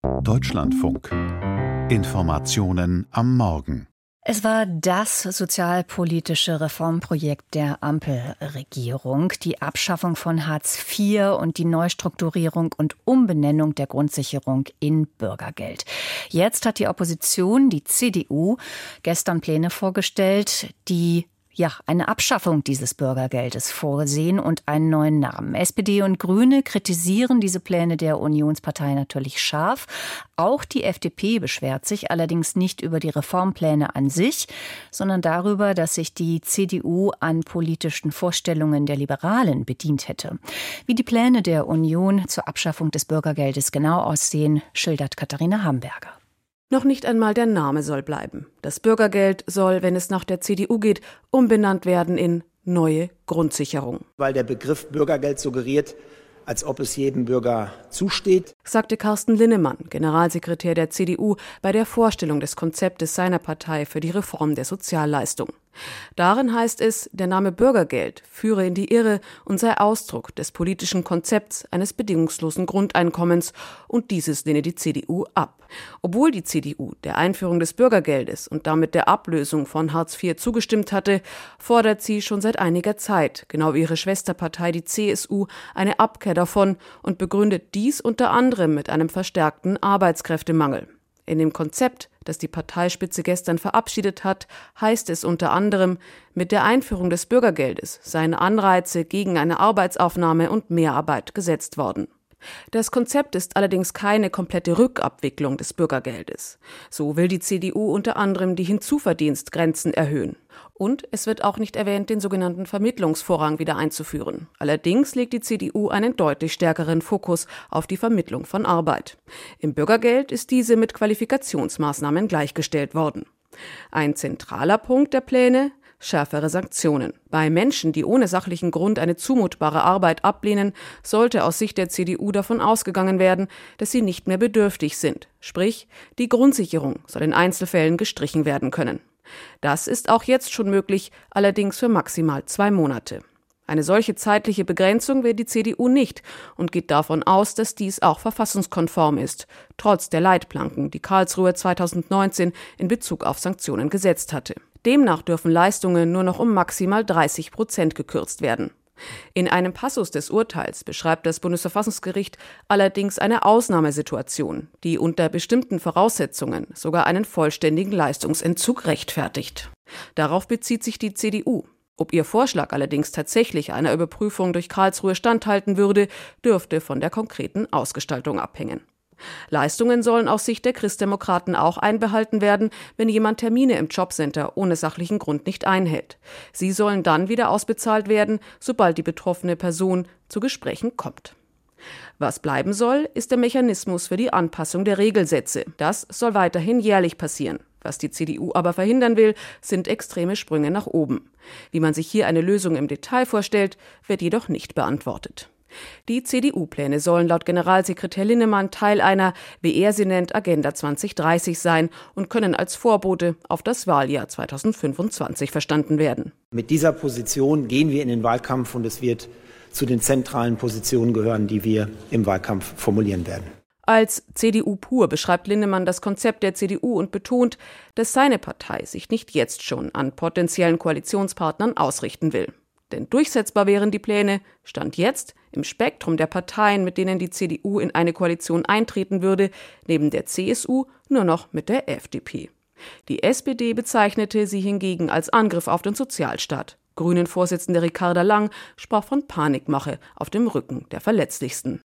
Deutschlandfunk. Informationen am Morgen. Es war das sozialpolitische Reformprojekt der Ampelregierung, die Abschaffung von Hartz IV und die Neustrukturierung und Umbenennung der Grundsicherung in Bürgergeld. Jetzt hat die Opposition, die CDU, gestern Pläne vorgestellt, die eine Abschaffung dieses Bürgergeldes vorsehen und einen neuen Namen. SPD und Grüne kritisieren diese Pläne der Unionspartei natürlich scharf. Auch die FDP beschwert sich allerdings nicht über die Reformpläne an sich, sondern darüber, dass sich die CDU an politischen Vorstellungen der Liberalen bedient hätte. Wie die Pläne der Union zur Abschaffung des Bürgergeldes genau aussehen, schildert Katharina Hamburger. Noch nicht einmal der Name soll bleiben. Das Bürgergeld soll, wenn es nach der CDU geht, umbenannt werden in neue Grundsicherung. Weil der Begriff Bürgergeld suggeriert, als ob es jedem Bürger zusteht, sagte Carsten Linnemann, Generalsekretär der CDU, bei der Vorstellung des Konzeptes seiner Partei für die Reform der Sozialleistung. Darin heißt es, der Name Bürgergeld führe in die Irre und sei Ausdruck des politischen Konzepts eines bedingungslosen Grundeinkommens, und dieses lehne die CDU ab. Obwohl die CDU der Einführung des Bürgergeldes und damit der Ablösung von Hartz IV zugestimmt hatte, fordert sie schon seit einiger Zeit, genau wie ihre Schwesterpartei die CSU, eine Abkehr davon und begründet dies unter anderem mit einem verstärkten Arbeitskräftemangel. In dem Konzept, das die Parteispitze gestern verabschiedet hat, heißt es unter anderem, mit der Einführung des Bürgergeldes seien Anreize gegen eine Arbeitsaufnahme und Mehrarbeit gesetzt worden. Das Konzept ist allerdings keine komplette Rückabwicklung des Bürgergeldes. So will die CDU unter anderem die Hinzuverdienstgrenzen erhöhen. Und es wird auch nicht erwähnt, den sogenannten Vermittlungsvorrang wieder einzuführen. Allerdings legt die CDU einen deutlich stärkeren Fokus auf die Vermittlung von Arbeit. Im Bürgergeld ist diese mit Qualifikationsmaßnahmen gleichgestellt worden. Ein zentraler Punkt der Pläne: schärfere Sanktionen. Bei Menschen, die ohne sachlichen Grund eine zumutbare Arbeit ablehnen, sollte aus Sicht der CDU davon ausgegangen werden, dass sie nicht mehr bedürftig sind. Sprich, die Grundsicherung soll in Einzelfällen gestrichen werden können. Das ist auch jetzt schon möglich, allerdings für maximal 2 Monate. Eine solche zeitliche Begrenzung will die CDU nicht und geht davon aus, dass dies auch verfassungskonform ist, trotz der Leitplanken, die Karlsruhe 2019 in Bezug auf Sanktionen gesetzt hatte. Demnach dürfen Leistungen nur noch um maximal 30% gekürzt werden. In einem Passus des Urteils beschreibt das Bundesverfassungsgericht allerdings eine Ausnahmesituation, die unter bestimmten Voraussetzungen sogar einen vollständigen Leistungsentzug rechtfertigt. Darauf bezieht sich die CDU. Ob ihr Vorschlag allerdings tatsächlich einer Überprüfung durch Karlsruhe standhalten würde, dürfte von der konkreten Ausgestaltung abhängen. Leistungen sollen aus Sicht der Christdemokraten auch einbehalten werden, wenn jemand Termine im Jobcenter ohne sachlichen Grund nicht einhält. Sie sollen dann wieder ausbezahlt werden, sobald die betroffene Person zu Gesprächen kommt. Was bleiben soll, ist der Mechanismus für die Anpassung der Regelsätze. Das soll weiterhin jährlich passieren. Was die CDU aber verhindern will, sind extreme Sprünge nach oben. Wie man sich hier eine Lösung im Detail vorstellt, wird jedoch nicht beantwortet. Die CDU-Pläne sollen laut Generalsekretär Linnemann Teil einer, wie er sie nennt, Agenda 2030 sein und können als Vorbote auf das Wahljahr 2025 verstanden werden. Mit dieser Position gehen wir in den Wahlkampf und es wird zu den zentralen Positionen gehören, die wir im Wahlkampf formulieren werden. Als CDU pur beschreibt Linnemann das Konzept der CDU und betont, dass seine Partei sich nicht jetzt schon an potenziellen Koalitionspartnern ausrichten will. Denn durchsetzbar wären die Pläne, Stand jetzt, im Spektrum der Parteien, mit denen die CDU in eine Koalition eintreten würde, neben der CSU nur noch mit der FDP. Die SPD bezeichnete sie hingegen als Angriff auf den Sozialstaat. Grünen-Vorsitzende Ricarda Lang sprach von Panikmache auf dem Rücken der Verletzlichsten.